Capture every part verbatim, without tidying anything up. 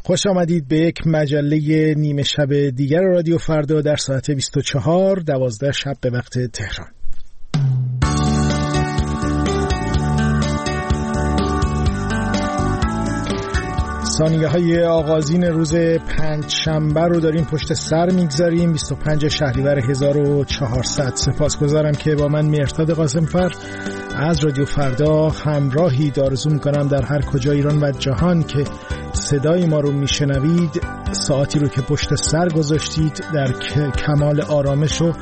خوش آمدید به یک مجله نیمه شب دیگر رادیو فردا در ساعت بیست و چهار دوازده شب به وقت تهران. ثانیه های آغازین روز پنج شنبه رو داریم پشت سر میگذاریم، بیست و پنج شهریور هزار و چهارصد. سپاسگزارم که با من مهرداد قاسمفر از رادیو فردا همراهید. آرزو میکنم در هر کجا ایران و جهان که صدای ما رو میشنوید، ساعتی رو که پشت سر گذاشتید در کمال آرامش و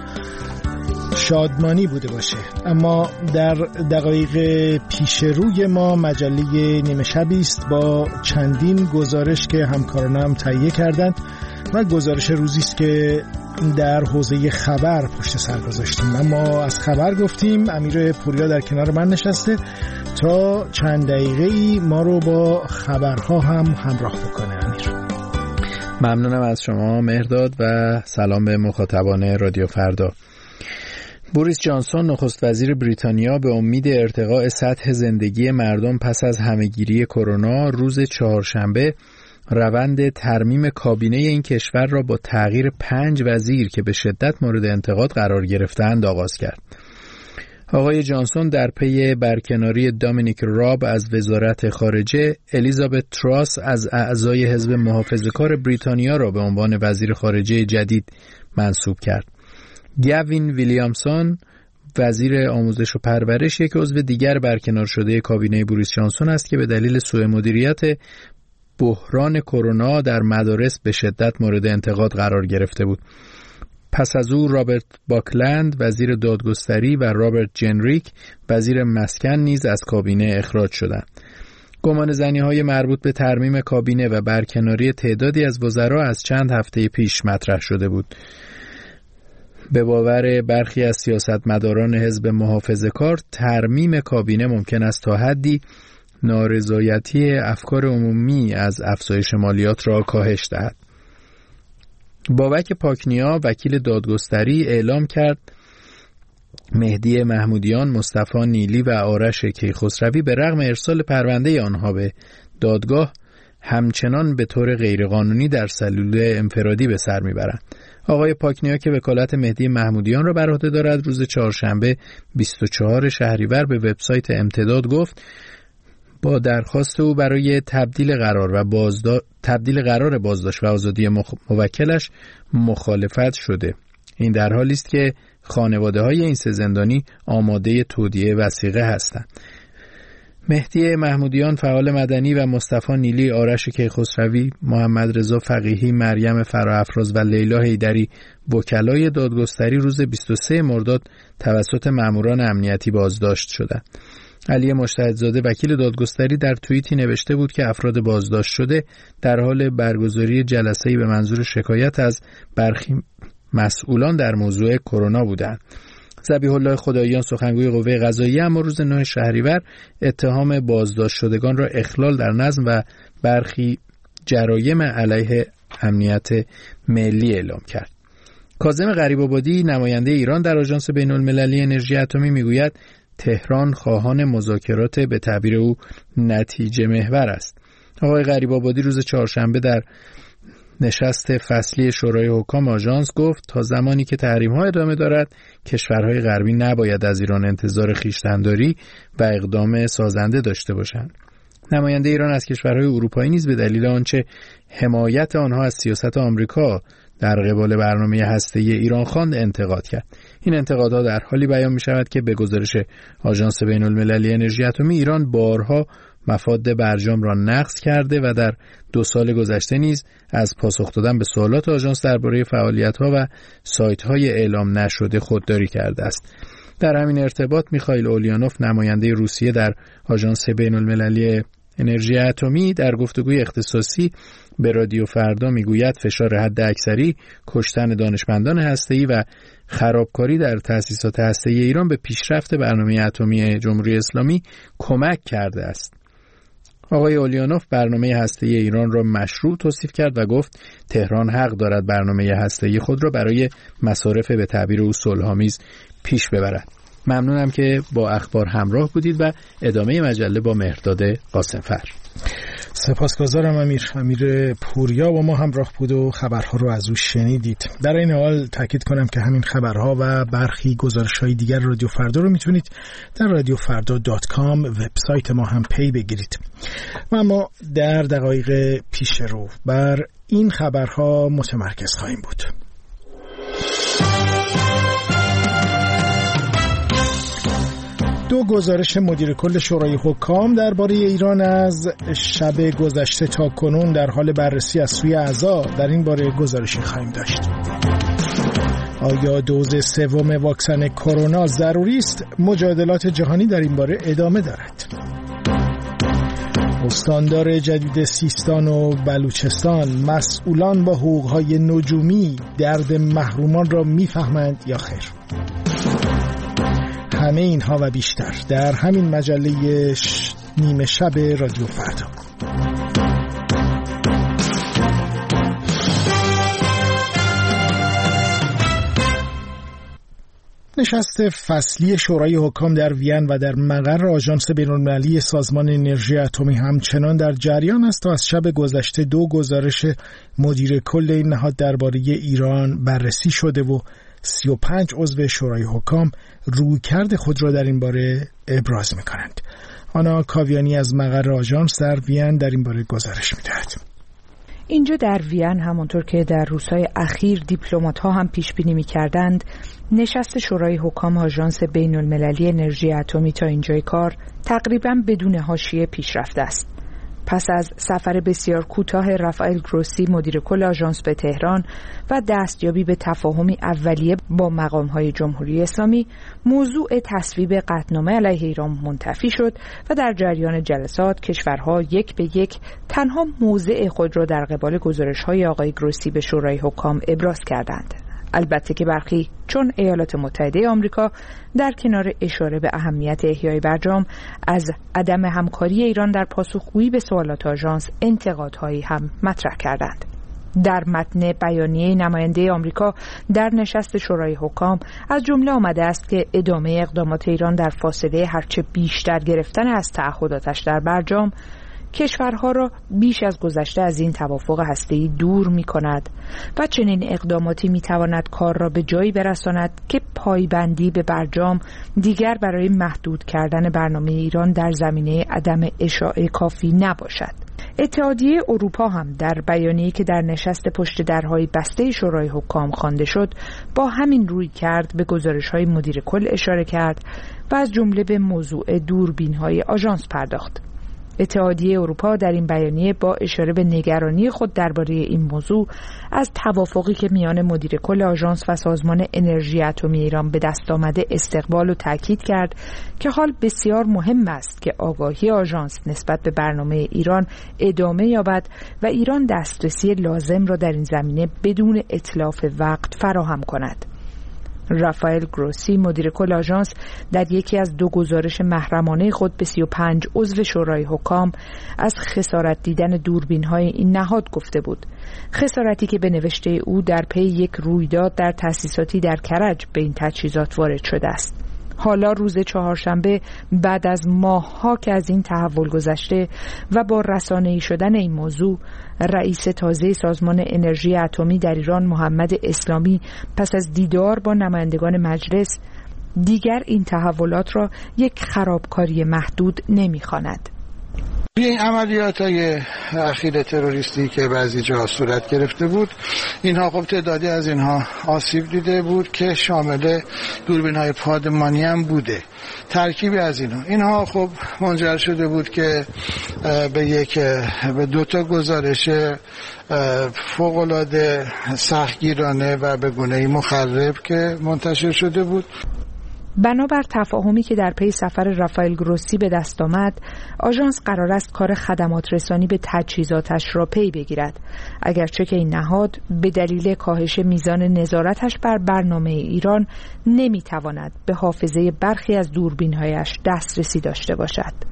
شادمانی بوده باشه. اما در دقایق پیش روی ما مجله نیمه شبی است با چندین گزارش که همکارانم تهیه کردند و گزارش روزی است که در حوزه خبر پشت سر گذاشتیم. اما از خبر گفتیم، امیر پوریا در کنار من نشسته تا چند دقیقه‌ای ما رو با خبرها هم همراه بکنه. امیر، ممنونم از شما مهرداد و سلام به مخاطبان رادیو فردا. بوریس جانسون نخست وزیر بریتانیا به امید ارتقاء سطح زندگی مردم پس از همهگیری کرونا روز چهارشنبه روند ترمیم کابینه این کشور را با تغییر پنج وزیر که به شدت مورد انتقاد قرار گرفتند آغاز کرد. آقای جانسون در پی برکناری دامینیک راب از وزارت خارجه، الیزابت تراس از اعضای حزب محافظه‌کار بریتانیا را به عنوان وزیر خارجه جدید منصوب کرد. گاوین ویلیامسون وزیر آموزش و پرورش یک عضو دیگر برکنار شده کابینه بوریس جانسون است که به دلیل سوء مدیریت بحران کرونا در مدارس به شدت مورد انتقاد قرار گرفته بود. پس از او رابرت باکلند وزیر دادگستری و رابرت جنریک وزیر مسکن نیز از کابینه اخراج شدند. گمانه‌زنی‌های مربوط به ترمیم کابینه و برکناری تعدادی از وزرا از چند هفته پیش مطرح شده بود. به باور برخی از سیاستمداران حزب محافظه‌کار ترمیم کابینه ممکن است تا حدی نارضایتی افکار عمومی از افزایش مالیات را کاهش دهد. بابک پاکنیا وکیل دادگستری اعلام کرد مهدی محمودیان، مصطفی نیلی و آرش کیخسروی به رغم ارسال پرونده آنها به دادگاه همچنان به طور غیرقانونی در سلول انفرادی به سر میبرند. آقای پاکنیا که وکالت مهدی محمودیان را بر عهده دارد روز چهارشنبه بیست و چهار شهریور به وبسایت امتداد گفت با درخواست او برای تبدیل قرار و بازدا... تبدیل قرار بازداشت و آزادی مخ... موکلش مخالفت شده. این در حالی است که خانواده‌های این سه زندانی آماده تودیع وثیقه هستند. مهدی محمودیان فعال مدنی و مصطفی نیلی، آرش کیخسروی، محمد رضا فقیهی، مریم فراافراز و لیلا حیدری وکلای دادگستری روز بیست و سوم مرداد توسط ماموران امنیتی بازداشت شدند. علی مجتهدزاده وکیل دادگستری در توییتی نوشته بود که افراد بازداشت شده در حال برگزاری جلسه‌ای به منظور شکایت از برخی مسئولان در موضوع کرونا بودند. ذبیح الله خداییان سخنگوی قوه قضاییه اما روز نه شهریور اتهام بازداشت شدگان را اخلال در نظم و برخی جرایم علیه امنیت ملی اعلام کرد. کاظم غریب‌آبادی نماینده ایران در آژانس بین‌المللی انرژی اتمی میگوید تهران خواهان مذاکرات به تعبیر او نتیجه محور است. آقای غریب‌آبادی روز چهارشنبه در نشست فصلی شورای حکام آژانس گفت تا زمانی که تحریم‌ها ادامه دارد کشورهای غربی نباید از ایران انتظار خویشتن‌داری و اقدام سازنده داشته باشند. نماینده ایران از کشورهای اروپایی نیز به دلیل آنچه حمایت آنها از سیاست آمریکا در قبال برنامه هسته‌ای ایران خواند انتقاد کرد. این انتقادها در حالی بیان می‌شود که به گزارش آژانس بین‌المللی انرژی اتمی ایران بارها مفاد برجام را نقض کرده و در دو سال گذشته نیز از پاسخ دادن به سوالات آژانس درباره فعالیت‌ها و سایت‌های اعلام نشده خودداری کرده است. در همین ارتباط میخائیل اولینوف نماینده روسیه در آژانس بین‌المللی انرژی اتمی در گفتگوی اختصاصی به رادیو فردا میگوید فشار حد اکثری، کشتن دانشمندان هسته‌ای و خرابکاری در تأسیسات هسته‌ای ایران به پیشرفت برنامه اتمی جمهوری اسلامی کمک کرده است. آقای اولیانوف برنامه هسته‌ای ایران را مشروع توصیف کرد و گفت تهران حق دارد برنامه هسته‌ای خود را برای مصارف به تعبیر او صلح‌آمیز پیش ببرد. ممنونم که با اخبار همراه بودید و ادامه مجله با مهرداد قاسمفر. سپاسگزارم امیر. امیر پوریا با ما همراه بود و خبرها رو از او شنیدید. در این حال تاکید کنم که همین خبرها و برخی گزارش‌های دیگر رادیو فردا رو میتونید در رادیو فردا دات کام وبسایت ما هم پی بگیرید. و ما در دقایق پیش رو بر این خبرها متمرکز خواهیم بود. دو گزارش مدیر کل شورای حکام درباره ایران از شب گذشته تا کنون در حال بررسی از سوی اعضا. در این باره گزارشی خواهیم داشت. آیا دوز سوم واکسن کرونا ضروری است؟ مجادلات جهانی در این باره ادامه دارد. استاندار جدید سیستان و بلوچستان: مسئولان با حقوق‌های نجومی درد محرومان را می‌فهمند یا خیر؟ همه اینها و بیشتر در همین مجله نیمه شب رادیو فردا. نشست فصلی شورای حکام در وین و در مقر آژانس بین‌المللی سازمان انرژی اتمی همچنان در جریان است تا از شب گذشته دو گزارش مدیر کل این نهاد درباره ایران بررسی شده و سی و پنج عضو شورای حکام رویکرد خود را در این باره ابراز می‌کنند. آنا کاویانی از مقر آژانس در وین در این باره گزارش می‌دهد. اینجا در وین همانطور که در روزهای اخیر دیپلمات‌ها هم پیش بینی می‌کردند، نشست شورای حکام آژانس بین‌المللی انرژی اتمی تا اینجای کار تقریباً بدون حاشیه پیش رفته است. پس از سفر بسیار کوتاه رافائل گروسی مدیر کل آژانس به تهران و دستیابی به تفاهمی اولیه با مقام‌های جمهوری اسلامی، موضوع تصویب قطعنامه علیه ایران منتفی شد و در جریان جلسات کشورها یک به یک تنها موضع خود را در قبال گزارش‌های آقای گروسی به شورای حکام ابراز کردند. البته که برخی چون ایالات متحده آمریکا در کنار اشاره به اهمیت احیای برجام از عدم همکاری ایران در پاسخگویی به سوالات آژانس انتقادهایی هم مطرح کردند. در متن بیانیه نماینده آمریکا در نشست شورای حکام از جمله آمده است که ادامه اقدامات ایران در فاصله هرچه بیشتر گرفتن از تعهداتش در برجام کشورها را بیش از گذشته از این توافق هسته‌ای دور می‌کند و چنین اقداماتی می‌تواند کار را به جایی برساند که پایبندی به برجام دیگر برای محدود کردن برنامه ایران در زمینه عدم اشاعه کافی نباشد. اتحادیه اروپا هم در بیانیه‌ای که در نشست پشت درهای بسته شورای حکام خوانده شد با همین روی کرد به گزارش‌های مدیر کل اشاره کرد و از جمله به موضوع دوربین‌های آژانس پرداخت. اتحادیه اروپا در این بیانیه با اشاره به نگرانی خود درباره این موضوع از توافقی که میان مدیر کل آژانس و سازمان انرژی اتمی ایران به دست آمده استقبال و تاکید کرد که حال بسیار مهم است که آگاهی آژانس نسبت به برنامه ایران ادامه یابد و ایران دسترسی لازم را در این زمینه بدون اتلاف وقت فراهم کند. رافائل گروسی مدیر کل آژانس در یکی از دو گزارش محرمانه خود به سی و پنج عضو شورای حکام از خسارت دیدن دوربین‌های این نهاد گفته بود. خسارتی که به نوشته او در پی یک رویداد در تأسیساتی در کرج به این تجهیزات وارد شده است. حالا روز چهارشنبه بعد از ماه‌ها که از این تحول گذشته و با رسانه‌ای شدن این موضوع، رئیس تازه سازمان انرژی اتمی در ایران محمد اسلامی پس از دیدار با نمایندگان مجلس دیگر این تحولات را یک خرابکاری محدود نمی‌خواند. این عملیات‌های اخیر تروریستی که بعضی جاها صورت گرفته بود، اینها خب تعدادی از اینها آسیب دیده بود که شامل دوربین‌های پادمانی هم بوده. ترکیبی از اینها اینها خب منجر شده بود که به یک به دو تا گزارش فوق‌العاده سختگیرانه و به گونه‌ای مخرب که منتشر شده بود. بنابر تفاهمی که در پی سفر رافائل گروسی به دست آمد، آژانس قرار است کار خدمات رسانی به تجهیزاتش را پی بگیرد، اگرچه که این نهاد به دلیل کاهش میزان نظارتش بر برنامه ایران نمیتواند به حافظه برخی از دوربین‌هایش دسترسی داشته باشد.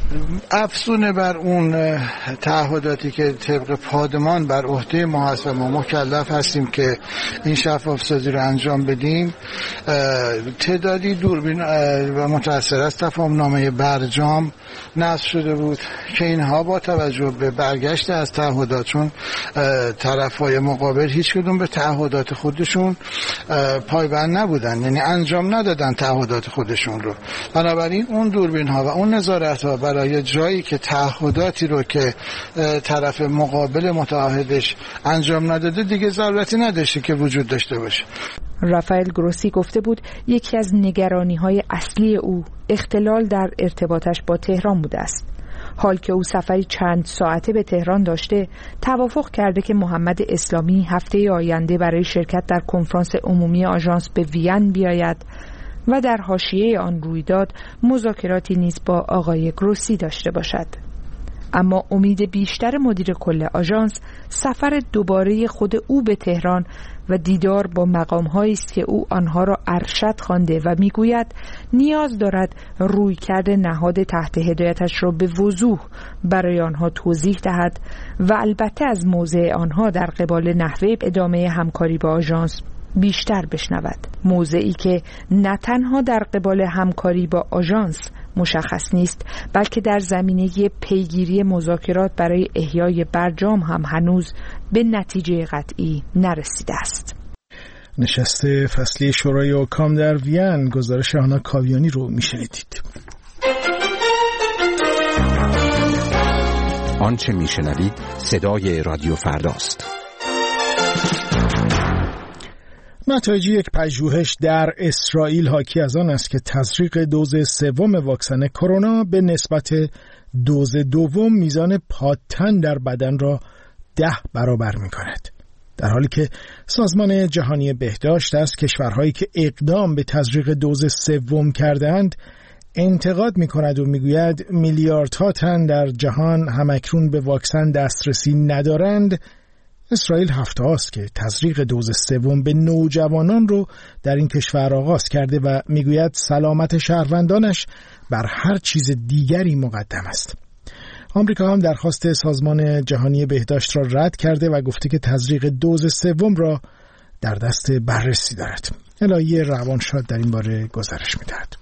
افزون بر اون تعهداتی که طبق پادمان بر عهده ما هست و ما مکلف هستیم که این شفاف سازی رو انجام بدیم، تعدادی دوربین و متأثر از تفاهم نامه برجام نصب شده بود که اینها با توجه به برگشت از تعهدات، چون طرفای مقابل هیچ کدوم به تعهدات خودشون پایبند نبودن، یعنی انجام ندادن تعهدات خودشون رو. بنابراین اون دوربین ها و اون نظارت ها برای جایی که تعهداتی رو که طرف مقابل متعهدش انجام نداده دیگه ضرورتی نداشته که وجود داشته باشه. رافائل گروسی گفته بود یکی از نگرانی‌های اصلی او اختلال در ارتباطش با تهران بوده است. حال که او سفری چند ساعته به تهران داشته، توافق کرده که محمد اسلامی هفته آینده برای شرکت در کنفرانس عمومی آژانس به وین بیاید و در حاشیه آن رویداد مذاکراتی نیز با آقای گروسی داشته باشد. اما امید بیشتر مدیر کل آژانس سفر دوباره خود او به تهران و دیدار با مقام‌هایی است که او آنها را ارشد خوانده و میگوید نیاز دارد رویکرد نهاد تحت هدایتش را به وضوح برای آنها توضیح دهد و البته از موضع آنها در قبال نحوه ادامه همکاری با آژانس بیشتر بشنود. موضعی که نه تنها در قبال همکاری با آژانس مشخص نیست، بلکه در زمینه پیگیری مذاکرات برای احیای برجام هم هنوز به نتیجه قطعی نرسیده است. نشست فصلی شورای حکام در وین، گزارش آنا کاویانی رو میشنیدید. آنچه میشنوید صدای رادیو فرداست. نتایج یک پژوهش در اسرائیل حاکی از آن است که تزریق دوز سوم واکسن کرونا به نسبت دوز دوم میزان پادتن در بدن را ده برابر می کند. در حالی که سازمان جهانی بهداشت از کشورهایی که اقدام به تزریق دوز سوم کردند انتقاد می کند و می گوید میلیاردها تن در جهان همکنون به واکسن دسترسی ندارند، اسرائیل هفته است که تزریق دوز سوم به نوجوانان رو در این کشور آغاز کرده و میگوید سلامت شهروندانش بر هر چیز دیگری مقدم است. آمریکا هم درخواست سازمان جهانی بهداشت را رد کرده و گفته که تزریق دوز سوم را در دست بررسی دارد. الهی روانشاد در این باره گزارش می‌دهد.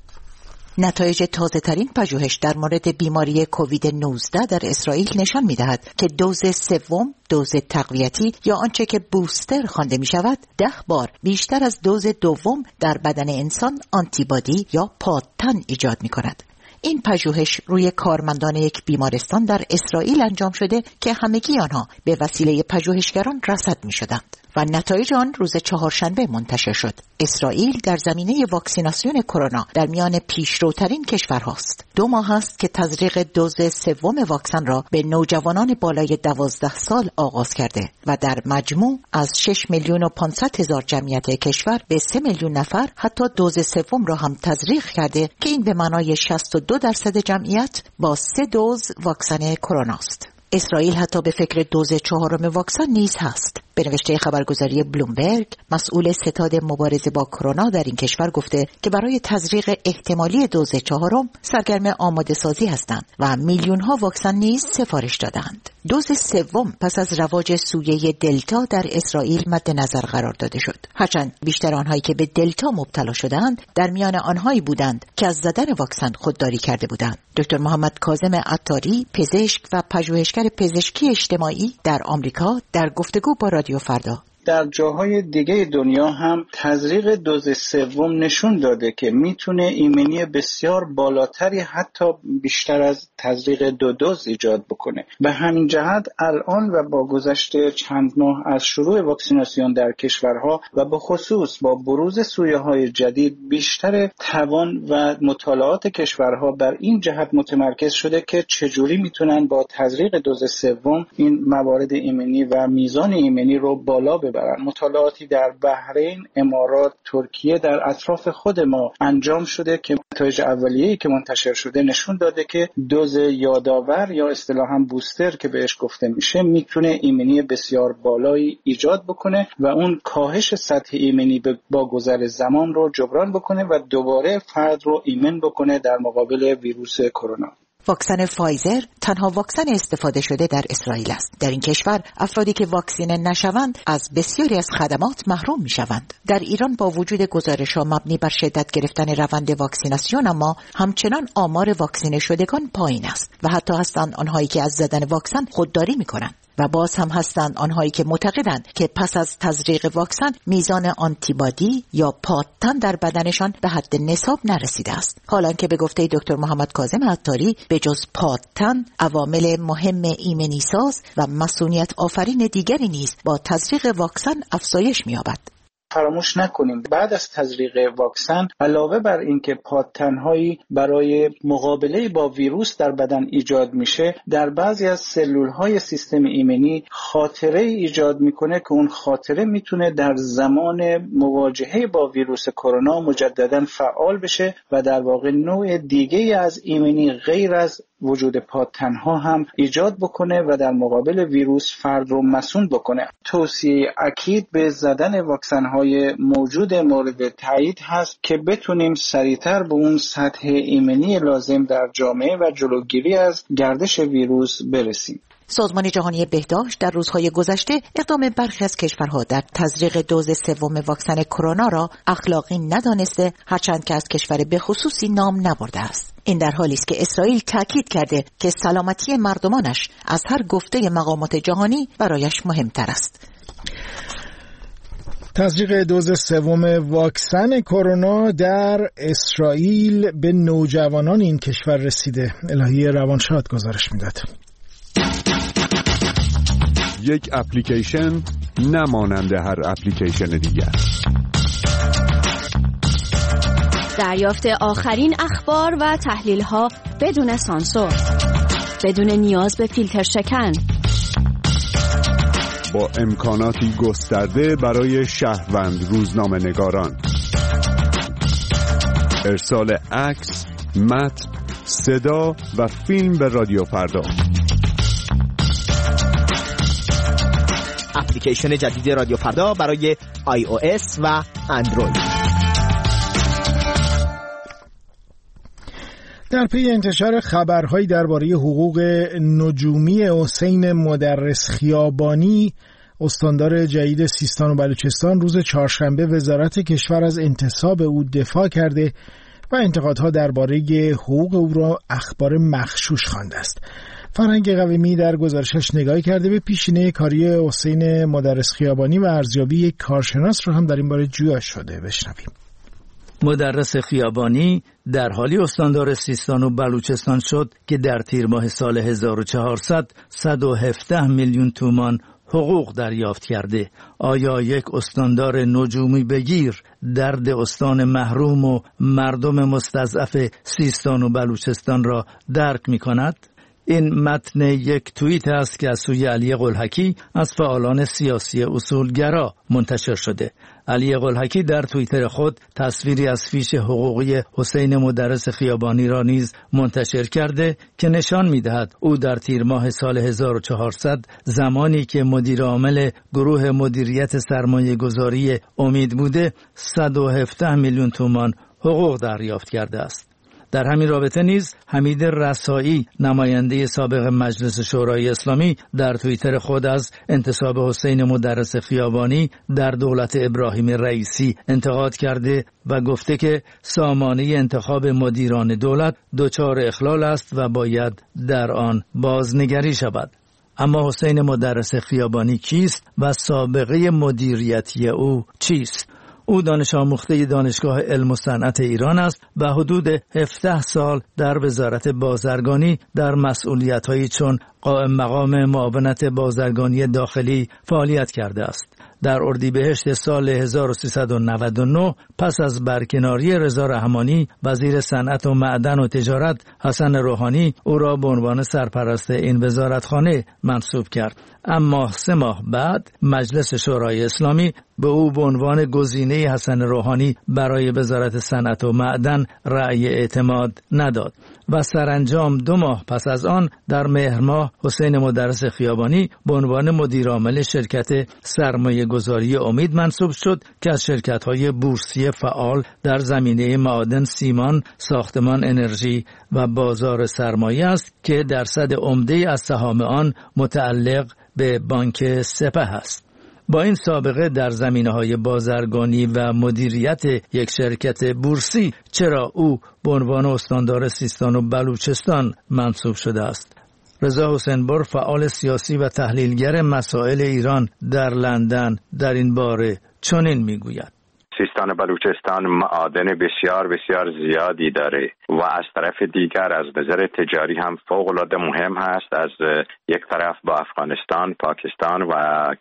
نتایج تازه ترین پژوهش در مورد بیماری کووید نوزده در اسرائیل نشان می‌دهد که دوز سوم، دوز تقویتی یا آنچه که بوستر خوانده می‌شود، ده بار بیشتر از دوز دوم در بدن انسان آنتیبادی یا پادتن ایجاد می‌کند. این پژوهش روی کارمندان یک بیمارستان در اسرائیل انجام شده که همگی آنها به وسیله پژوهشگران رصد می‌شدند و نتایج آن روز چهارشنبه منتشر شد. اسرائیل در زمینه واکسیناسیون کرونا در میان پیشروترین کشورهاست. دو ماه است که تزریق دوز سوم واکسن را به نوجوانان بالای دوازده سال آغاز کرده و در مجموع از شش میلیون و پانصد هزار جمعیت کشور به سه میلیون نفر حتی دوز سوم را هم تزریق کرده که این به معنای شصت و دو درصد جمعیت با سه دوز واکسن کرونا است. اسرائیل حتی به فکر دوز چهارم واکسن نیز هست. به نوشته خبرگزاری بلومبرگ، مسئول ستاد مبارزه با کرونا در این کشور گفته که برای تزریق احتمالی دوز چهارم سرگرم آماده سازی هستند و میلیون ها واکسن نیز سفارش دادند. دوز سوم پس از رواج سویه دلتا در اسرائیل مد نظر قرار داده شد. هرچند بیشتر آنهایی که به دلتا مبتلا شدند در میان آنهایی بودند که از زدن واکسن خودداری کرده بودند. دکتر محمد کاظم عطاری، پزشک و پژوهشگر پزشکی اجتماعی در آمریکا، در گفتگو با رادیو فردا در جاهای دیگه دنیا هم تزریق دوز سوم نشون داده که میتونه ایمنی بسیار بالاتری حتی بیشتر از تزریق دو دوز ایجاد بکنه. به همین جهت الان و با گذشت چند ماه از شروع واکسیناسیون در کشورها و به خصوص با بروز سویه‌های جدید بیشتر توان و مطالعات کشورها بر این جهت متمرکز شده که چجوری میتونن با تزریق دوز سوم این موارد ایمنی و میزان ایمنی رو بالا ببرن. مطالعاتی در بحرین، امارات، ترکیه در اطراف خود ما انجام شده که نتایج اولیه‌ای که منتشر شده نشون داده که دوز یادآور یا اصطلاحاً بوستر که بهش گفته میشه میتونه ایمنی بسیار بالایی ایجاد بکنه و اون کاهش سطح ایمنی با گذر زمان رو جبران بکنه و دوباره فرد رو ایمن بکنه در مقابل ویروس کرونا. واکسن فایزر تنها واکسن استفاده شده در اسرائیل است. در این کشور افرادی که واکسینه نشوند از بسیاری از خدمات محروم میشوند. در ایران با وجود گزارش‌ها مبنی بر شدت گرفتن روند واکسیناسیون، اما همچنان آمار واکسینه شدگان پایین است و حتی هستند آنهایی که از زدن واکسن خودداری میکنند و باز هم هستند آنهایی که معتقدند که پس از تزریق واکسن میزان آنتیبادی یا پادتن در بدنشان به حد نصاب نرسیده است. حالانکه به گفته دکتر محمد کاظم عطاری به جز پادتن عوامل مهم ایمنی ساز و مسئولیت آفرین دیگری نیز با تزریق واکسن افزایش می‌یابد. فراموش نکنیم بعد از تزریق واکسن علاوه بر اینکه پادتن‌هایی برای مقابله با ویروس در بدن ایجاد میشه، در بعضی از سلول‌های سیستم ایمنی خاطره ایجاد میکنه که اون خاطره میتونه در زمان مواجهه با ویروس کرونا مجددا فعال بشه و در واقع نوع دیگه از ایمنی غیر از وجود پادتن‌ها هم ایجاد بکنه و در مقابل ویروس فرد رو مسئول بکنه. توصیه اکید به زدن واکسن‌های موجود مورد تایید هست که بتونیم سریعتر به اون سطح ایمنی لازم در جامعه و جلوگیری از گردش ویروس برسیم. سازمان جهانی بهداشت در روزهای گذشته اقدام برخی از کشورها در تزریق دوز سوم واکسن کرونا را اخلاقی ندانسته، هرچند که از کشور به خصوصی نام نبرده است. این در حالی است که اسرائیل تاکید کرده که سلامتی مردمانش از هر گفته مقامات جهانی برایش مهمتر است. تزریق دوز سوم واکسن کرونا در اسرائیل به نوجوانان این کشور رسیده. الهی روانشاد گزارش میداد. یک اپلیکیشن نمانند هر اپلیکیشن دیگر. دریافت آخرین اخبار و تحلیل‌ها بدون سانسور، بدون نیاز به فیلتر شکن، با امکاناتی گسترده برای شهروند روزنامه‌نگاران. ارسال عکس، متن، صدا و فیلم به رادیو فردا. اپلیکیشن جدید رادیو فردا برای آی او اس و اندروید. در پی انتشار خبرهایی درباره حقوق نجومی حسین مدرس خیابانی، استاندار جدید سیستان و بلوچستان روز چهارشنبه وزارت کشور از انتصاب او دفاع کرده و انتقادها درباره حقوق او را اخبار مغشوش خوانده است. فرهنگ قویمی در گزارشش نگاهی کرده به پیشینه کاری حسین مدرس خیابانی و ارزیابی یک کارشناس رو هم در این باره جویا شده. بشنویم. مدرس خیابانی در حالی استاندار سیستان و بلوچستان شد که در تیر ماه سال هزار و چهارصد صد و هفده میلیون تومان حقوق دریافت کرده. آیا یک استاندار نجومی بگیر درد استان محروم و مردم مستضعف سیستان و بلوچستان را درک می کند؟ این متن یک توییت است که از سوی علی قلحکی از فعالان سیاسی اصولگرا منتشر شده. علی قلحکی در توییتر خود تصویری از فیش حقوقی حسین مدرس خیابانی را نیز منتشر کرده که نشان می‌دهد او در تیر ماه سال هزار و چهارصد زمانی که مدیر عامل گروه مدیریت سرمایه گذاری امید بوده صد و هفده میلیون تومان حقوق دریافت کرده است. در همین رابطه نیز حمید رسایی نماینده سابق مجلس شورای اسلامی در توییتر خود از انتصاب حسین مدرس خیابانی در دولت ابراهیم رئیسی انتقاد کرده و گفته که سامانه انتخاب مدیران دولت دچار اخلال است و باید در آن بازنگری شود. اما حسین مدرس خیابانی کیست و سابقه مدیریتی او چیست؟ او دانش آموخته دانشگاه علم و صنعت ایران است و حدود هفده سال در وزارت بازرگانی در مسئولیت‌هایی چون قائم مقام معاونت بازرگانی داخلی فعالیت کرده است. در اردیبهشت سال هزار و سیصد و نود و نه پس از برکناری رضا رحمانی وزیر صنعت و معدن و تجارت، حسن روحانی او را به عنوان سرپرست این وزارتخانه منصوب کرد. اما سه ماه بعد مجلس شورای اسلامی به او به عنوان گزینه حسن روحانی برای وزارت صنعت و معدن رأی اعتماد نداد. و سرانجام دو ماه پس از آن در مهر ماه حسین مدرس خیابانی به عنوان مدیر عامل شرکت سرمایه گذاری امید منصوب شد که از شرکت‌های بورسی فعال در زمینه معادن، سیمان، ساختمان، انرژی و بازار سرمایه است که درصد عمده از سهام آن متعلق به بانک سپه است. با این سابقه در زمینه‌های بازرگانی و مدیریت یک شرکت بورسی، چرا او به عنوان استاندار سیستان و بلوچستان منصوب شده است؟ رضا حسین‌بر، فعال سیاسی و تحلیلگر مسائل ایران در لندن، در این باره چنین میگوید: سیستان و بلوچستان معادن بسیار بسیار زیادی داره و از طرف دیگر از نظر تجاری هم فوق العاده مهم هست. از یک طرف با افغانستان، پاکستان و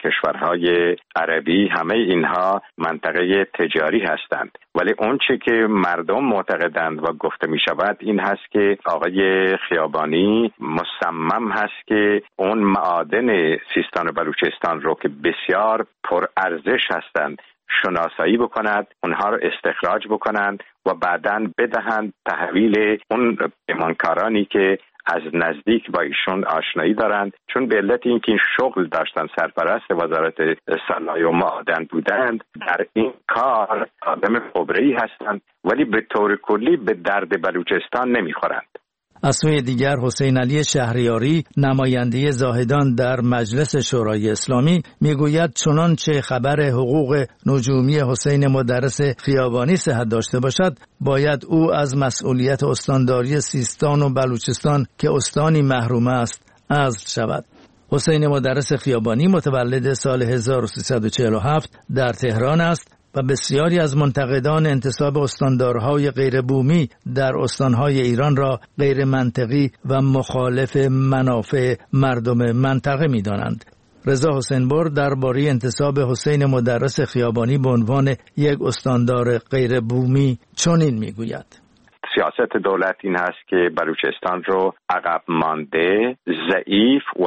کشورهای عربی، همه اینها منطقه تجاری هستند، ولی اون چی که مردم معتقدند و گفته می شود این هست که آقای خیابانی مصمم هست که اون معادن سیستان و بلوچستان رو که بسیار پر ارزش هستند شناسایی بکند، اونها رو استخراج بکنند و بعداً بدهند تحویل اون پیمانکارانی که از نزدیک با ایشون آشنایی دارند، چون به علت اینکه این شغل داشتن، سرپرست وزارت صنایع و معادن بودند، در این کار آدم خبره‌ای هستند ولی به طور کلی به درد بلوچستان نمیخورند. از سوی دیگر حسین علی شهریاری، نماینده زاهدان در مجلس شورای اسلامی، میگوید چنانچه خبر حقوق نجومی حسین مدرس خیابانی صحت داشته باشد، باید او از مسئولیت استانداری سیستان و بلوچستان که استانی محروم است عزل شود. حسین مدرس خیابانی متولد سال هزار و سیصد و چهل و هفت در تهران است و بسیاری از منتقدان انتصاب استاندارهای غیر بومی در استانهای ایران را غیر منطقی و مخالف منافع مردم منطقه می دانند. رضا حسین‌بر درباره انتصاب حسین مدرس خیابانی به عنوان یک استاندار غیر بومی چنین می گوید: سیاست دولت این هست که بلوچستان رو عقب مانده، ضعیف و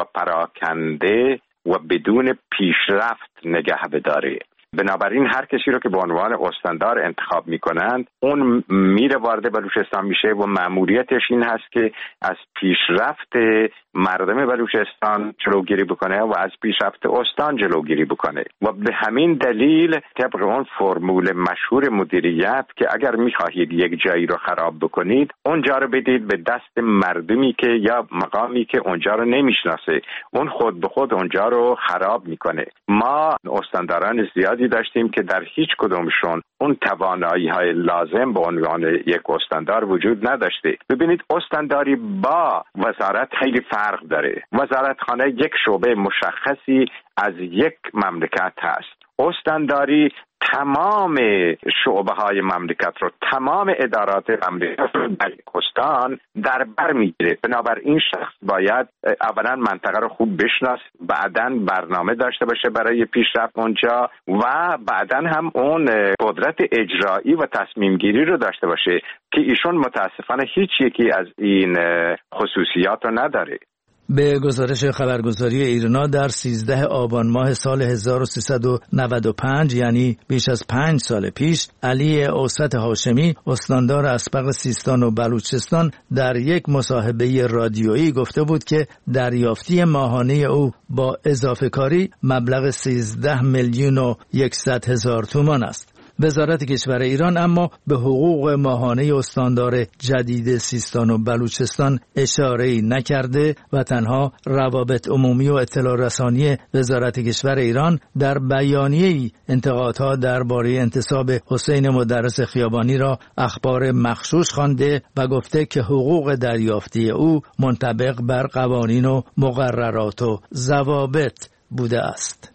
پراکنده و بدون پیشرفت نگه بداره. بنابراین هر کسی رو که به عنوان استاندار انتخاب میکنند، اون میره وارد بلوچستان میشه و مأموریتش این هست که از پیشرفت مردم بلوچستان جلوگیری بکنه و از پیشرفت استان جلوگیری بکنه و به همین دلیل طبق اون فرمول مشهور مدیریت که اگر میخواهید یک جایی رو خراب بکنید، اونجا رو بدید به دست مردمی که یا مقامی که اونجا رو نمیشناسه، اون خود به خود اونجا رو خراب میکنه. ما استانداران زیادی داشتیم که در هیچ کدومشون اون توانایی های لازم به عنوان یک استاندار وجود نداشته. ببینید، استانداری با وزارت خیلی فرق داره. وزارتخانه یک شعبه مشخصی از یک مملکت هست. استانداری تمام شعبه های مملکت رو، تمام ادارات مملکت رو در استان در بر میگیره. بنابراین شخص باید اولا منطقه رو خوب بشناس، بعداً برنامه داشته باشه برای پیشرفت اونجا و بعداً هم اون قدرت اجرایی و تصمیم گیری رو داشته باشه که ایشون متاسفانه هیچ یکی از این خصوصیات رو نداره. به گزارش خبرگزاری ایرنا در سیزده آبان ماه سال هزار و سیصد و نود و پنج، یعنی بیش از پنج سال پیش، علی اوسط هاشمی، استاندار اسبق سیستان و بلوچستان، در یک مصاحبه رادیویی گفته بود که دریافتی ماهانه او با اضافه کاری مبلغ سیزده میلیون و صد هزار تومان است. وزارت کشور ایران اما به حقوق ماهانه استاندار جدید سیستان و بلوچستان اشاره‌ای نکرده و تنها روابط عمومی و اطلاع رسانی وزارت کشور ایران در بیانیه‌ای انتقادها درباره انتصاب حسین مدرس خیابانی را اخبار مغشوش خوانده و گفته که حقوق دریافتی او منطبق بر قوانین و مقررات و ضوابط بوده است.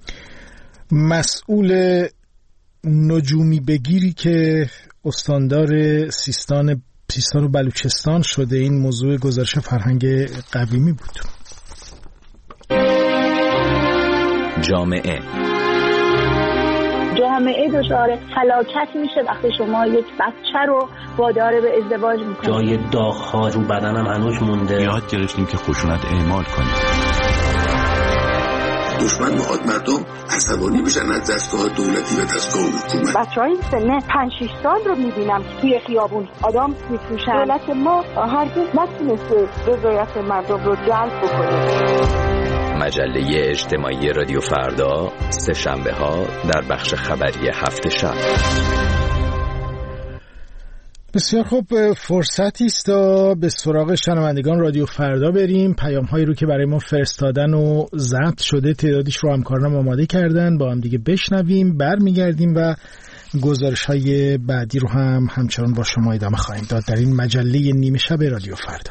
مسئول نجومی بگیری که استاندار سیستان سیستان و بلوچستان شده، این موضوع گزارش فرهنگ قویمی بود. جامعه جامعه دچار هلاکت میشه وقتی شما یک بچه رو وادار به ازدواج میکنید. جای داغ‌ها رو بدنم هنوز مونده. یاد گرفتیم که خشونت اعمال کنیم. دشمن میخواد مردم عصبانی بشن از دستگاه دولتی و دستگاه حکومت. بچهای سن پنج شش سال رو میبینم توی خیابون آدم میفروشن. دولت ما هرگز نتونسته رضایت مردم رو جلب بکنه. مجله اجتماعی رادیو فردا سه شنبه ها در بخش خبری هفت شب. بسیار خوب، فرصتی است تا به سراغ شنوندگان رادیو فردا بریم. پیام هایی رو که برای ما فرستادن و ضبط شده تعدادیش رو همکارانم آماده کردن، با هم دیگه بشنویم، برمیگردیم و گزارش های بعدی رو هم همچنان با شما ادامه خواهیم داد در این مجله نیمه شب رادیو فردا.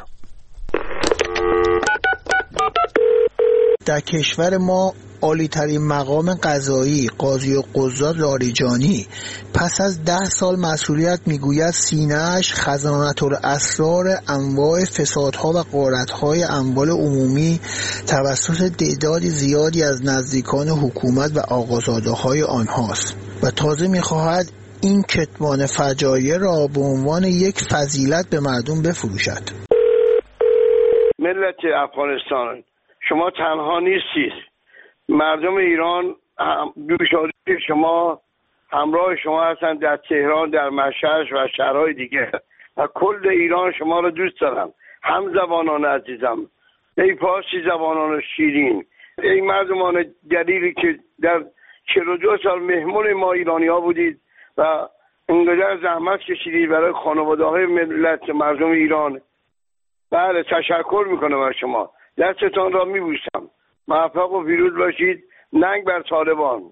در کشور ما عالی‌ترین مقام قضایی قاضی القضات لاریجانی پس از ده سال مسئولیت میگوید سینه‌اش خزانة الاسرار انواع فسادها و غارت‌های اموال عمومی توسط تعدادی زیادی از نزدیکان حکومت و آقازاده‌های آنهاست و تازه می‌خواهد این کتمان فجایع را به عنوان یک فضیلت به مردم بفروشد. ملت افغانستان، شما تنها نیستید. مردم ایران دوشاری شما همراه شما هستند در تهران، در مشهد و شهرهای دیگه و کل ایران شما رو دوست دارم. هم زبانان عزیزم، ای فارسی زبانان شیرین، ای مردمان دلیلی که در چهل و دو سال مهمون ما ایرانی ها بودید و اینقدر زحمت کشیدید برای خانواده های ملت مردم ایران. بله، تشکر میکنم از شما، دستتان را میبوسم. موفق و پیروز باشید. ننگ بر طالبان.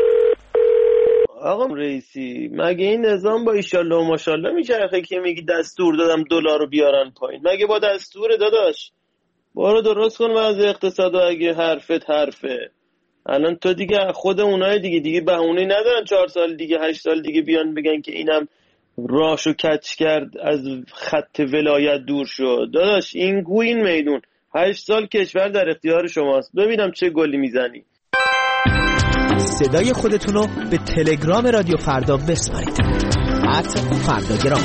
آقا رئیسی، مگه این نظام با ایشالله و ماشالله میچرخه که میگی دستور دادم دلار رو بیارن پایین؟ مگه با دستور داداش؟ برو درست کن وضع اقتصاد، اگه حرفت حرفه. الان تو دیگه خود اونای دیگه دیگه بهونه ندارن چهار سال دیگه هشت سال دیگه بیان بگن که اینم راشو کچ کرد از خط ولایت دور شد. داداش این گوی این میدون هشت سال کشور در اختیار شماست، ببینم چه گلی میزنی. صدای خودتون رو به تلگرام رادیو فردا بسپارید. ات فرداگرام.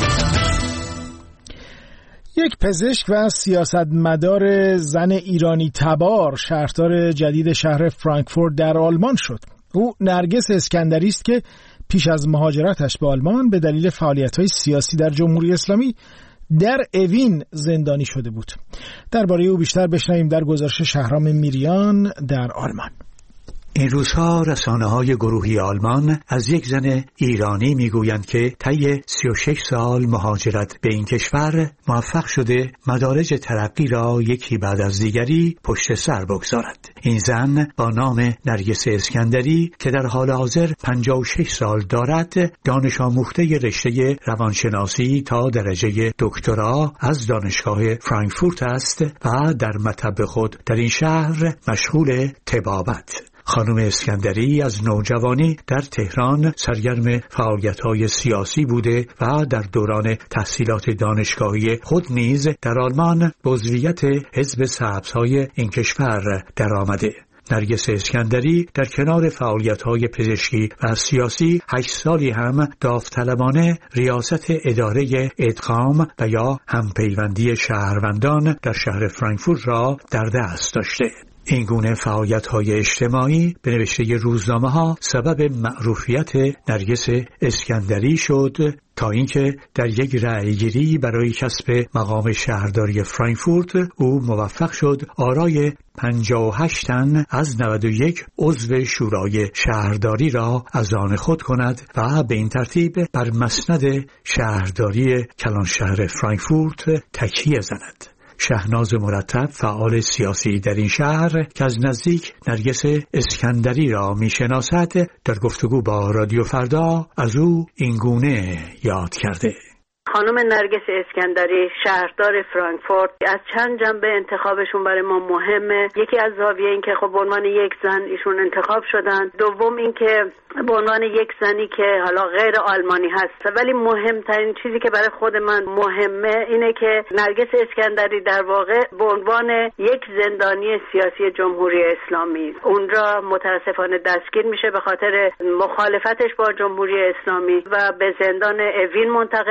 یک پزشک و سیاستمدار زن ایرانی تبار شهردار جدید شهر فرانکفورت در آلمان شد. او نرگس اسکندری است که پیش از مهاجرتش به آلمان به دلیل فعالیت‌های سیاسی در جمهوری اسلامی در اوین زندانی شده بود. درباره او بیشتر بشنویم در گزارش شهرام میریان در آلمان. این روزها رسانه‌های گروهی آلمان از یک زن ایرانی میگویند که طی سی و شش سال مهاجرت به این کشور موفق شده مدارج ترقی را یکی بعد از دیگری پشت سر بگذارد. این زن با نام نرگس اسکندری که در حال حاضر پنجاه و شش سال دارد، دانش آموخته رشته روانشناسی تا درجه دکترا از دانشگاه فرانکفورت است و در مطب خود در این شهر مشغول طبابت. خانم اسکندری از نوجوانی در تهران سرگرم فعالیت‌های سیاسی بوده و در دوران تحصیلات دانشگاهی خود نیز در آلمان به عضویت حزب سبزهای این کشور درآمده. نرگس اسکندری در کنار فعالیت‌های پزشکی و سیاسی هشت سالی هم داوطلبانه ریاست اداره ادغام و یا همپیوندی شهروندان در شهر فرانکفورت را در دست داشته. این گونه فعالیت‌های اجتماعی به نوشته روزنامه‌ها سبب معروفیت نرگس اسکندری شد تا اینکه در یک رأیگیری برای کسب مقام شهرداری فرانکفورت او موفق شد آرای پنجاه و هشت تن از نود و یک عضو شورای شهرداری را از آن خود کند و به این ترتیب بر مسند شهرداری کلانشهر فرانکفورت تکیه زند. شهناز مرتب فعال سیاسی در این شهر که از نزدیک نرگس اسکندری را میشناسد در گفتگو با رادیو فردا از او این گونه یاد کرده. خانم نرگس اسکندری شهردار فرانکفورت، از چند جنبه انتخابشون برای ما مهمه. یکی از زاویه این که خب به عنوان یک زن ایشون انتخاب شدن، دوم این که به عنوان یک زنی که حالا غیر آلمانی هست، ولی مهمترین چیزی که برای خود من مهمه اینه که نرگس اسکندری در واقع به عنوان یک زندانی سیاسی جمهوری اسلامی اونجا متاسفانه دستگیر میشه به خاطر مخالفتش با جمهوری اسلامی و به زندان اوین منتقل میشه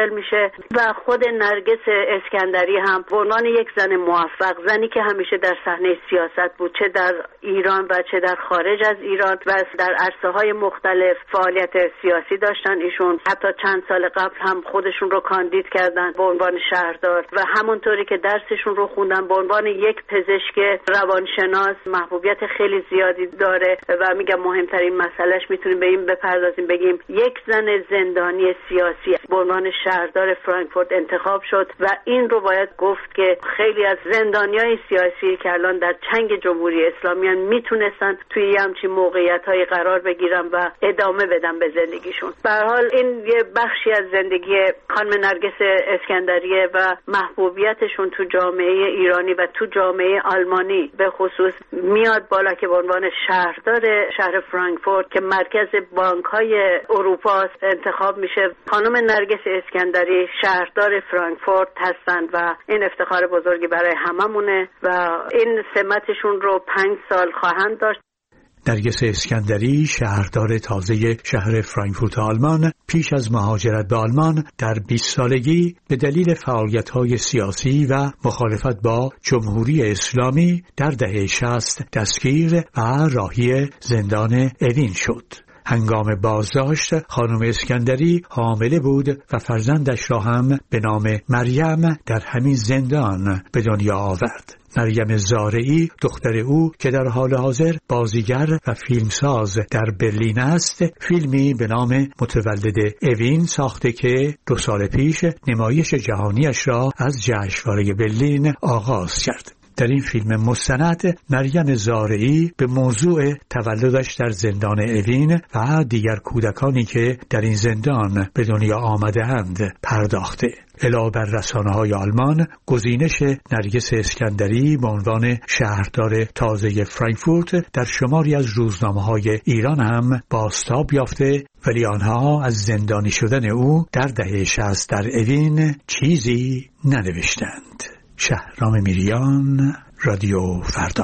بوده و خود نرگس اسکندری هم به عنوان یک زن موفق، زنی که همیشه در صحنه سیاست بود، چه در ایران و چه در خارج از ایران و در عرصه‌های مختلف فعالیت سیاسی داشتن. ایشون حتی چند سال قبل هم خودشون رو کاندید کردن به عنوان شهردار و همونطوری که درسشون رو خوندن به عنوان یک پزشک روانشناس محبوبیت خیلی زیادی داره و میگم مهمترین مسئلهش میتونیم به این بپردازیم بگیم یک زن زندانی سیاسی به عنوان شهردار فرانکفورت انتخاب شد و این رو باید گفت که خیلی از زندانیای سیاسی که الان در چنگ جمهوری اسلامی میتونستن توی همچین موقعیت‌های قرار بگیرن و ادامه بدن به زندگیشون. به هر حال این یه بخشی از زندگی خانم نرگس اسکندریه و محبوبیتشون تو جامعه ایرانی و تو جامعه آلمانی به خصوص میاد بالا که به عنوان شهردار شهر فرانکفورت که مرکز بانک‌های اروپا انتخاب میشه. خانم نرگس اسکندری شهردار فرانکفورت هستند و این افتخار بزرگی برای هممونه و این سمتشون رو پنج سال خواهند داشت. نرگس اسکندری شهردار تازه شهر فرانکفورت آلمان پیش از مهاجرت به آلمان در بیست سالگی به دلیل فعالیت‌های سیاسی و مخالفت با جمهوری اسلامی در دهه شصت دستگیر و راهی زندان اوین شد. هنگام بازداشت خانم اسکندری حامله بود و فرزندش را هم به نام مریم در همین زندان به دنیا آورد. مریم زارعی دختر او که در حال حاضر بازیگر و فیلمساز در برلین است، فیلمی به نام متولد اوین ساخته که دو سال پیش نمایش جهانیش را از جشنواره برلین آغاز کرد. در این فیلم مستند مریم زارعی به موضوع تولدش در زندان اوین و دیگر کودکانی که در این زندان به دنیا آمده اند پرداخته. علاوه بر رسانه‌های آلمان، گزینش نرگس اسکندری به عنوان شهردار تازه فرانکفورت در شماری از روزنامه‌های ایران هم بازتاب یافته، ولی آنها از زندانی شدن او در دهه شصت در اوین چیزی ننوشتند. شهرام میریان، رادیو فردا.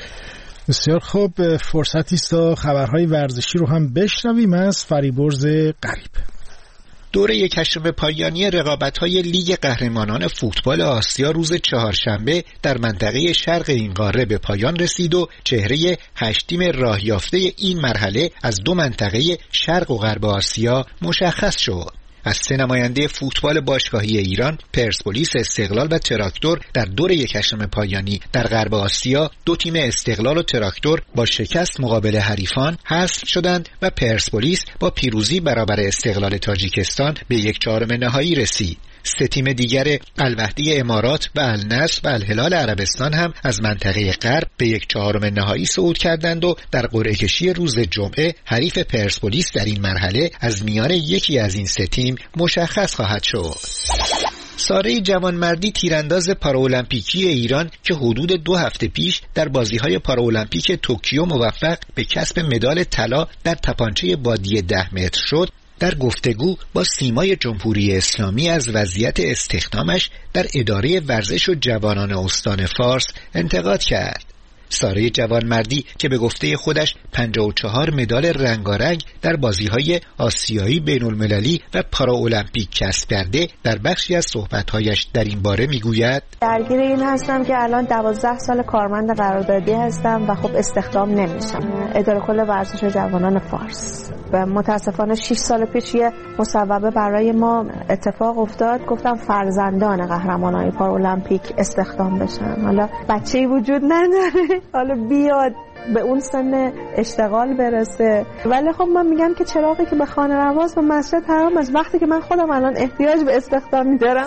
بسیار خوب، فرصتی است تا خبرهای ورزشی رو هم بشنویم از فریبرز قریب. دوره یک هشتم پایانی رقابت‌های لیگ قهرمانان فوتبال آسیا روز چهارشنبه در منطقه شرق این قاره به پایان رسید و چهره هشت تیم راه یافته این مرحله از دو منطقه شرق و غرب آسیا مشخص شد. از سه نماینده فوتبال باشگاهی ایران، پرسپولیس، استقلال و تراکتور در دور یک هشتم پایانی در غرب آسیا، دو تیم استقلال و تراکتور با شکست مقابل حریفان حذف شدند و پرسپولیس با پیروزی برابر استقلال تاجیکستان به یک چهارم نهایی رسید. سه تیم دیگر الوحده امارات و النصر و الهلال عربستان هم از منطقه غرب به یک چهارم نهایی صعود کردند و در قرعه کشی روز جمعه حریف پرسپولیس در این مرحله از میان یکی از این سه تیم مشخص خواهد شد. ساره جوانمردی تیرانداز پارالمپیکی ایران که حدود دو هفته پیش در بازی‌های پارالمپیک توکیو موفق به کسب مدال طلا در تپانچه بادی ده متر شد، در گفتگو با سیمای جمهوری اسلامی از وضعیت استخدامش در اداره ورزش و جوانان استان فارس انتقاد کرد. ساره جوانمردی که به گفته خودش پنجاه و چهار مدال رنگارنگ در بازی‌های آسیایی، بین‌المللی و پاراالمپیک کسب کرده، در بخشی از صحبت‌هایش در این باره می‌گوید: درگیر این هستم که الان دوازده سال کارمند قراردادی هستم و خب استخدام نمیشم. اداره کل ورزش جوانان فارس و متاسفانه شش سال پیش یه مصوبه برای ما اتفاق افتاد، گفتم فرزندان قهرمانان پارالمپیک استخدام بشن. حالا بچه‌ای وجود نداره، حالا بیاد به اون سن اشتغال برسه، ولی خب من میگم که چراغی که به خانه رواز و مسجد حرام از وقتی که من خودم الان احتیاج به استخدامی دارم.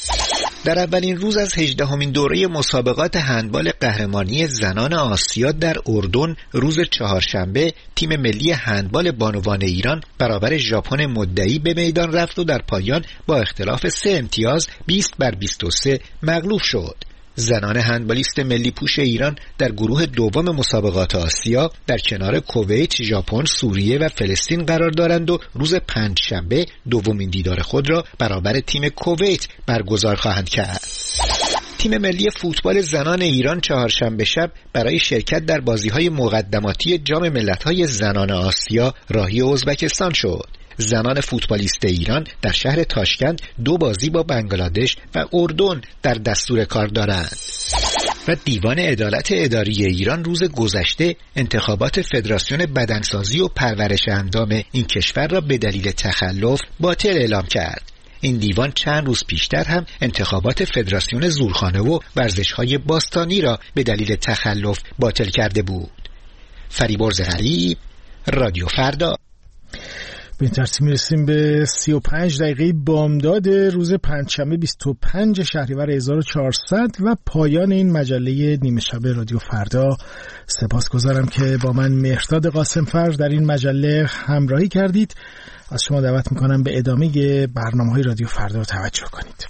در اولین روز از هجدهمین دوره مسابقات هندبال قهرمانی زنان آسیا در اردن روز چهارشنبه، تیم ملی هندبال بانوان ایران برابر ژاپن مدعی به میدان رفت و در پایان با اختلاف سه امتیاز بیست بر بیست و سه مغلوب شد. زنان هندبالیست ملی پوش ایران در گروه دوم مسابقات آسیا در کنار کویت، ژاپن، سوریه و فلسطین قرار دارند و روز پنجشنبه دومین دیدار خود را برابر تیم کویت برگزار خواهند کرد. تیم ملی فوتبال زنان ایران چهارشنبه شب برای شرکت در بازی‌های مقدماتی جام ملت‌های زنان آسیا راهی ازبکستان شد. زنان فوتبالیست ایران در شهر تاشکند دو بازی با بنگلادش و اردن در دستور کار دارند. و دیوان عدالت اداری ایران روز گذشته انتخابات فدراسیون بدنسازی و پرورش اندام این کشور را به دلیل تخلف باطل اعلام کرد. این دیوان چند روز پیشتر هم انتخابات فدراسیون زورخانه و ورزش‌های باستانی را به دلیل تخلف باطل کرده بود. فریبرز غریب، رادیو فردا. به این ترتیب میرسیم به سی و پنج دقیقه بامداد روز پنجشنبه بیست و پنج شهریور هزار و چهارصد و پایان این مجله نیمه شب رادیو فردا. سپاسگزارم که با من مهرداد قاسمفر در این مجله همراهی کردید. از شما دعوت میکنم به ادامه برنامه‌های رادیو فردا توجه کنید.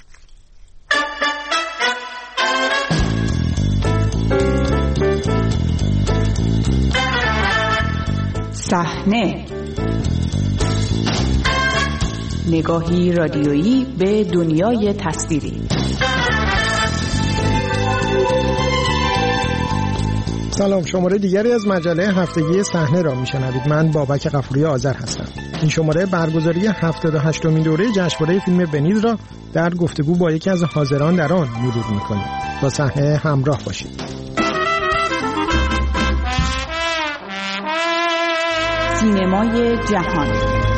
صحنه، نگاهی رادیویی به دنیای تصویری. سلام، شماره دیگری از مجله هفتگی صحنه را میشنوید. من بابک غفوری آذر هستم. این شماره برگزاری هفتاد و هشتمین دوره جشنواره فیلم ونیز را در گفتگو با یکی از حاضران در آن مرور میکنیم. با صحنه همراه باشید. سینمای جهان.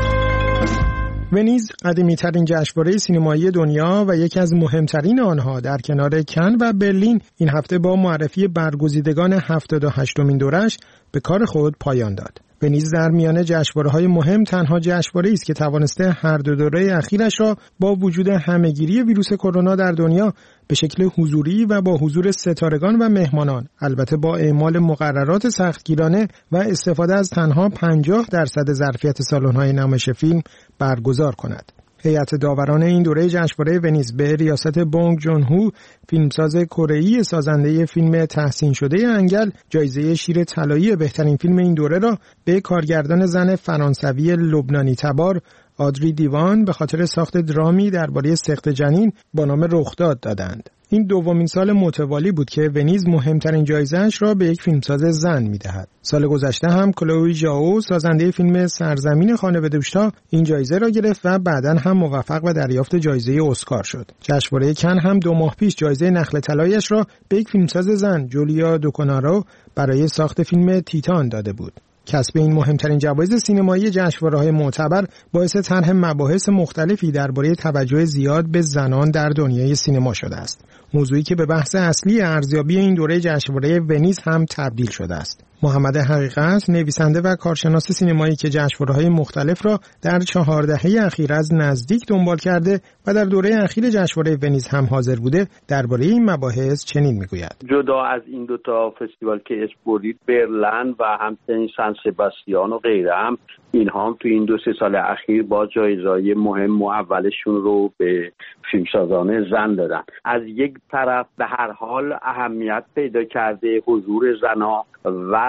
ونیز قدیمی‌ترین جشنواره سینمایی دنیا و یکی از مهمترین آنها در کنار کن و برلین این هفته با معرفی برگزیدگان هفتاد و هشتمین دورش به کار خود پایان داد. ونیز در میان جشنواره‌های مهم تنها جشنواره‌ای است که توانسته هر دو دوره اخیرش را با وجود همه‌گیری ویروس کرونا در دنیا به شکل حضوری و با حضور ستارگان و مهمانان، البته با اعمال مقررات سختگیرانه و استفاده از تنها پنجاه درصد ظرفیت سالن‌های نمایش فیلم برگزار کند. هیئت داوران این دوره جشنواره ونیز به ریاست بونگ جون هو، فیلمساز کره‌ای سازنده فیلم تحسین شده انگل، جایزه شیر طلایی بهترین فیلم این دوره را به کارگردان زن فرانسوی لبنانی تبار آدری دیوان به خاطر ساخت درامی درباره سقط جنین با نام رخداد دادند. این دومین سال متوالی بود که ونیز مهمترین جایزه‌اش را به یک فیلمساز زن می‌دهد. سال گذشته هم کلوی ژائو سازنده فیلم سرزمین خانه به دوشتا این جایزه را گرفت و بعداً هم موفق به دریافت جایزه اسکار شد. جشنواره کن هم دو ماه پیش جایزه نخل طلایش را به یک فیلمساز زن، جولیا دوکونارو، برای ساخت فیلم تیتان داده بود. کسب این مهمترین جوایز سینمایی جشنواره‌های معتبر باعث طرح مباحث مختلفی درباره توجه زیاد به زنان در دنیای سینما شده است. موضوعی که به بحث اصلی ارزیابی این دوره جشنواره ونیز هم تبدیل شده است. محمد حقیقت، نویسنده و کارشناس سینمایی که جشنواره‌های مختلف را در چهار دهه اخیر از نزدیک دنبال کرده و در دوره اخیر جشنواره ونیز هم حاضر بوده، درباره این مباحث چنین میگوید: جدا از این دو تا فستیوال که اسم بردید، برلین و همچنین سن سباستیان و غیره، هم اینها هم تو این دو سه سال اخیر با جایزه‌های مهم و اولشون رو به فیلمسازان زن دادن. از یک طرف به هر حال اهمیت پیدا کرده حضور زنها و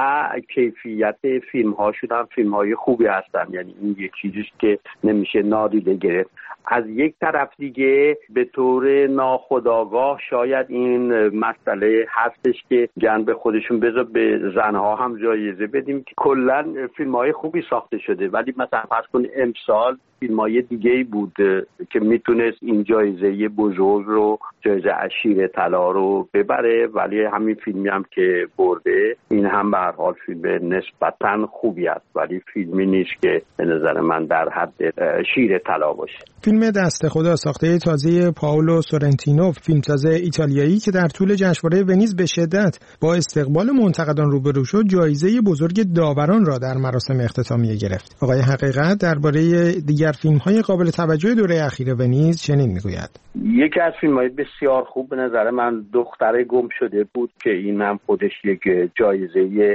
کیفیت فیلم هاشون هم فیلم های خوبی هستن، یعنی این یک چیزیست که نمیشه نادیده گرفت. از یک طرف دیگه به طور ناخودآگاه شاید این مسئله هستش که گن به خودشون بذار به زنها هم جایزه بدیم که کلا فیلم های خوبی ساخته شده، ولی مثلا فرض کن امسال فیلم های دیگه‌ای بود که میتونست این جایزه بزرگ رو، جایزه شیر طلا رو ببره، ولی همین فیلمی هم که برده این هم به هر حال فیلم نسبتاً خوبی است، ولی فیلمی نیست که به نظر من در حد شیر طلا باشه. فیلم دست خدا ساخته تازه پائولو سورنتینو، فیلمساز ایتالیایی که در طول جشنواره ونیز به شدت با استقبال منتقدان روبرو شد، جایزه بزرگ داوران را در مراسم اختتامیه گرفت. آقای حقیقت درباره دیگر فیلم‌های قابل توجه دوره اخیر ونیز چنین میگوید: یکی از فیلم‌های بسیار خوب به نظر من دختر گم شده بود که این هم خودش یک جایزه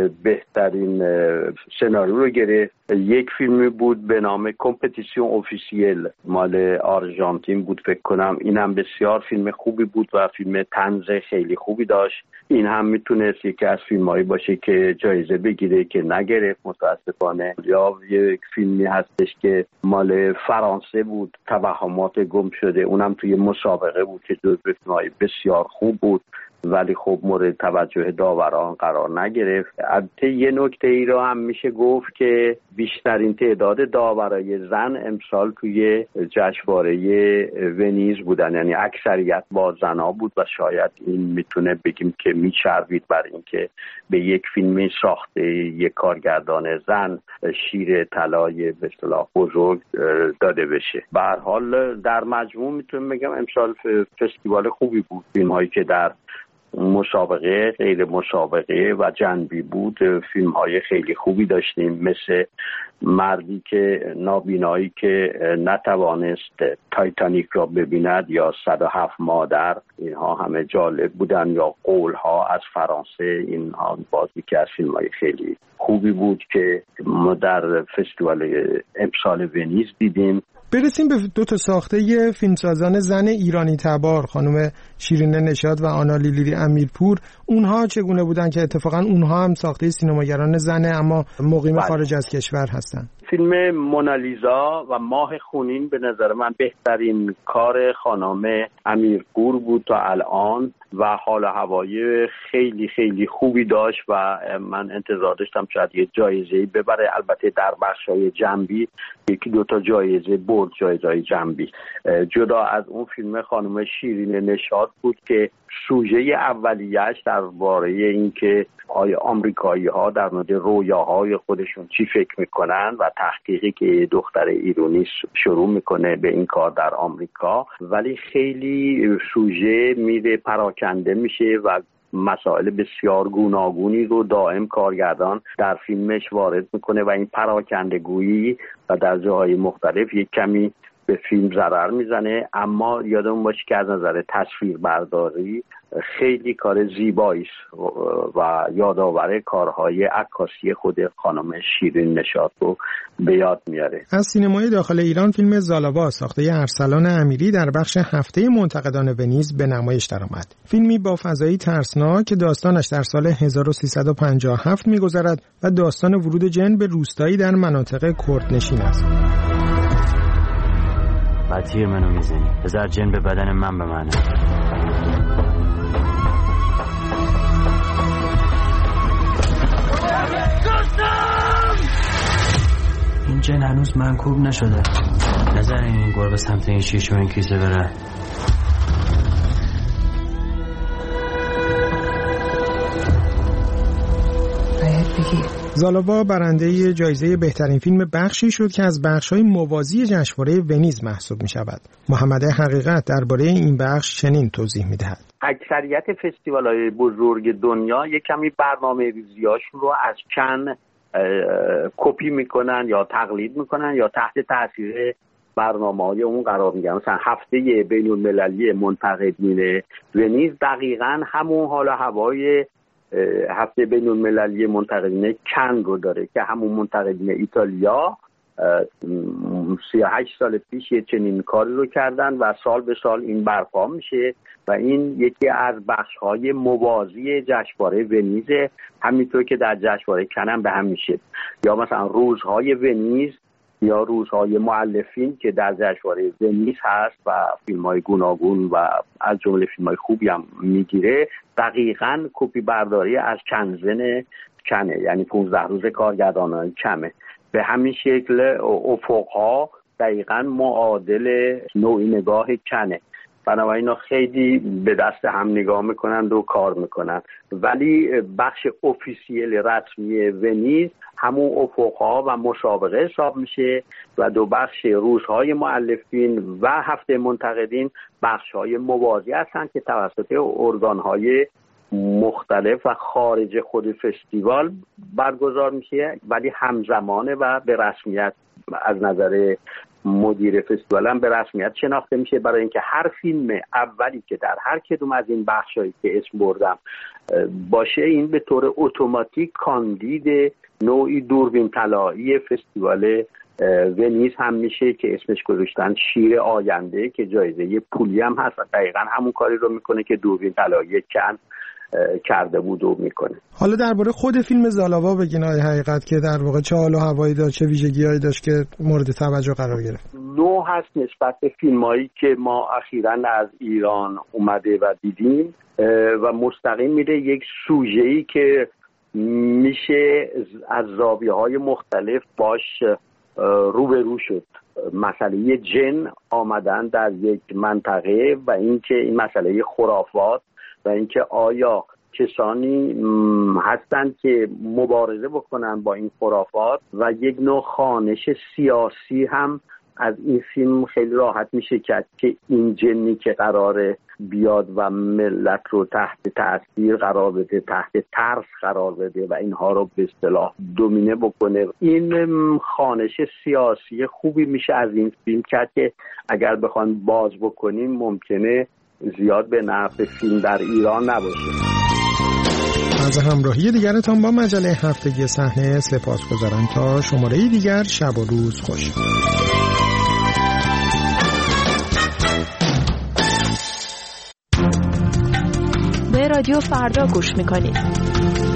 بهترین سناریو رو گرفت. یک فیلمی بود به نام کمپتیسیون اوفیسیل، مال آرژانتین بود فکر کنم. این هم بسیار فیلم خوبی بود و فیلم طنز خیلی خوبی داشت. این هم میتونست یکی از فیلمایی باشه که جایزه بگیره که نگرفت متاسفانه. یا یک فیلمی هستش که مال فرانسه بود، توهمات گم شده، اونم توی مسابقه بود که جزو فیلمای بسیار خوب بود. ولی خب مورد توجه داوران قرار نگرفت. البته یه نکته ای رو هم میشه گفت که بیشترین تعداد داورای زن امسال توی جشنواره ونیز بودن، یعنی اکثریت با زنا بود و شاید این میتونه بگیم که میچربید بر اینکه به یک فیلم ساخته یک کارگردان زن شیر طلای به اصطلاح بزرگ داده بشه. به هر حال در مجموع میتونم بگم امسال فستیوال خوبی بود. فیلم هایی که در مسابقه، غیر مسابقه و جنبی بود، فیلم های خیلی خوبی داشتیم، مثل مردی که نابینایی که نتوانست تایتانیک را ببیند یا صد و هفت مادر، اینها همه جالب بودن، یا قول ها از فرانسه، اینها بازی که از فیلم های خیلی خوبی بود که ما در فستیوال امسال ونیز دیدیم. برسیم به دو تا ساخته فیلمسازان زن ایرانی تبار، خانم شیرین نشاط و آنا لیلی امیرپور. اونها چگونه بودن که اتفاقا اونها هم ساخته سینماگران زنه اما مقیم بله. خارج از کشور هستن؟ فیلم مونالیزا و ماه خونین به نظر من بهترین کار خانم امیرپور بود تا الان و حال و هوای خیلی خیلی خوبی داشت و من انتظار داشتم شاید یه جایزه‌ای ببره. البته در بخش‌های جنبی یکی دو تا جایزه برد، جایزه‌های جنبی. جدا از اون فیلم خانم شیرین نشاط بود که سوژه اولیه‌اش درباره این که آیا آمریکایی‌ها در مورد رویاهای خودشون چی فکر میکنن و تحقیقی که دختر ایرانی شروع میکنه به این کار در آمریکا، ولی خیلی سوژه میره پراکنده میشه و مسائل بسیار گوناگونی رو دائم کارگردان در فیلمش وارد میکنه و این پراکندگویی و در جاهای مختلف یک کمی به فیلم ضرر میزنه. اما یادمون باشه که از نظر تصویربرداری خیلی کار زیبایی است و یادآور کارهای عکاسی خود خانم شیرین نشاط رو به یاد میاره. از سینمای داخل ایران فیلم زالاوا ساخته ارسلان امیری در بخش هفته منتقدان ونیز به نمایش درآمد. فیلمی با فضایی ترسناک که داستانش در سال هزار و سیصد و پنجاه و هفت میگذرد و داستان ورود جن به روستایی در مناطق کردنشین است. بعد تیر منو میزنی، بذار جن به بدن من بمانه. این جن هنوز منکوب نشده. نذارین این گربه سمت این شیش و این کیسه بره. زالاوا برنده جایزه بهترین فیلم بخشی شد که از بخش‌های موازی جشنواره ونیز محسوب می‌شود. محمد حقیقت درباره این بخش چنین توضیح می‌دهد. اکثریت فستیوال‌های بزرگ دنیا یک کمی برنامه‌ریزی‌هاشون رو از کن کپی می‌کنن یا تقلید می‌کنن یا تحت تاثیر برنامه‌های اون قرار می‌گیرن. مثلا هفته بین‌المللی منتقدین ونیز دقیقاً همون حال و هوای هفته بین المللی منتقدین کن رو داره که همون منتقدین ایتالیا سی و هشت سال پیش یه چنین کاری رو کردن و سال به سال این برپا میشه و این یکی از بخش‌های موازی جشنواره ونیز، همینطور که در جشنواره کن هم به هم میشه. یا مثلا روزهای ونیز یا روزهای مؤلفین که در جشنواره ونیز هست و فیلم‌های گوناگون و از جمله فیلم‌های خوبی هم میگیره، دقیقاً کپی برداری از کنزن کنه، یعنی پانزده روز کارگردانان کمه. به همین شکل افق‌ها دقیقاً معادل نوع نگاه کنه. بنابراین اینا خیلی به دست هم نگاه میکنند و کار میکنند، ولی بخش افیسیل رسمی ونیز همون افق‌ها و مسابقه حساب میشه و دو بخش روزهای مؤلفین و هفته منتقدین بخش‌های موازی هستند که توسط ارگان‌های مختلف و خارج خود فستیوال برگزار میشه، ولی همزمانه و به رسمیت از نظر مدیر فستیوال هم به رسمیت شناخته میشه، برای اینکه هر فیلم اولی که در هر کدوم از این بخشایی که اسم بردم باشه، این به طور اتوماتیک کاندید نوعی دوربین طلایی فستیوال ونیز هم میشه که اسمش گذاشتن شیر آینده که جایزه پولی هم هست و دقیقاً همون کاری رو میکنه که دوربین طلایی کن کرده بود و میکنه. حالا درباره خود فیلم زالاوا بگین آقای حقیقت که در واقع چه حال و هوایی داشت، چه ویژگی‌هایی داشت که مورد توجه قرار گرفت. نوع هست نسبت به فیلمایی که ما اخیراً از ایران اومده و دیدیم و مستقیم میره یک سوژه‌ای که میشه از زاویه‌های مختلف باش روبرو شد. مسئله جن آمدن در یک منطقه و اینکه این مسئله خرافات و اینکه آیا کسانی هستند که مبارزه بکنن با این خرافات و یک نوع خوانش سیاسی هم از این فیلم خیلی راحت میشه کرد که این جنی که قراره بیاد و ملت رو تحت تاثیر قرار بده، تحت ترس قرار بده و اینها رو به اصطلاح دومینه بکنه. این خوانش سیاسی خوبی میشه از این فیلم کرد که اگر بخوان باز بکنیم ممکنه زیاد به نفع فیلم در ایران نباشه. از همراهی دیگرتان با مجله هفتگی صحنه سپاسگزارم. تا شماره دیگر، شب و روز خوش. به رادیو فردا گوش میکنید.